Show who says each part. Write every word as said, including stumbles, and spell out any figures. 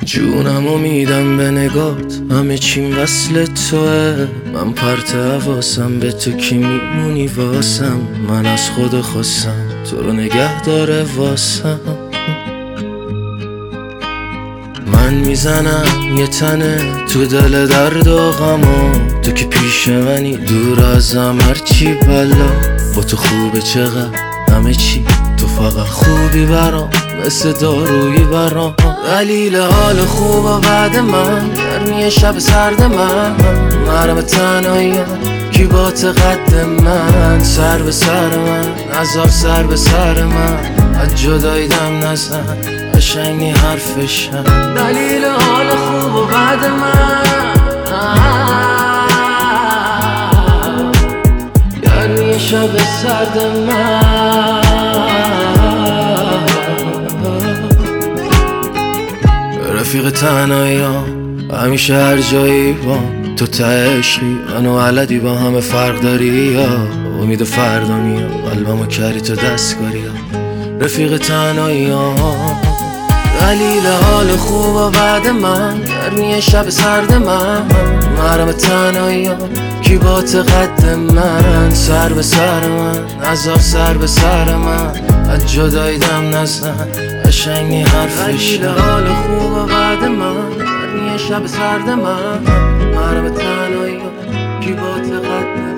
Speaker 1: جونمو میدم به نگات، همه چیم وصل توه. من پرت حواسم به تو کی میمونی واسم. من از خود خواستم تو رو نگه داره واسم. من میزنم یه تنه تو دل درد و غما، تو که پیش منی دور ازم هرچی بلا. با تو خوبه چقدر همه چی، تو فقط خوبی برام مثل دارویی برام. دلیل حال خوب و بعد من گرمی شب سرد من، مرم تنهایی کی با قد من. سر به سر من عذاب، سر به سر من از جدایی دم نزن، قشنگی حرفشم. دلیل حال خوب و بعد من گرمی شب سرد من. رفیق تنهایی ها همیشه هر جایی با تو تشکی، منو علدی با همه فرق داری یا امید فردا میام قلبمو کردی تو دستکاری ها. رفیق تنهایی ها دلیل حال خوب و بعد من گرمی شب سرد من، مرم تنهایی ها کی با قد من. سر به سر من عذاب، سر به سر من از جدایی دم نزن، قشنگی حرفش. دلیل حال خوب و بعد من گرمی شب سرد من، مرم تنهایی ها کی با قد من.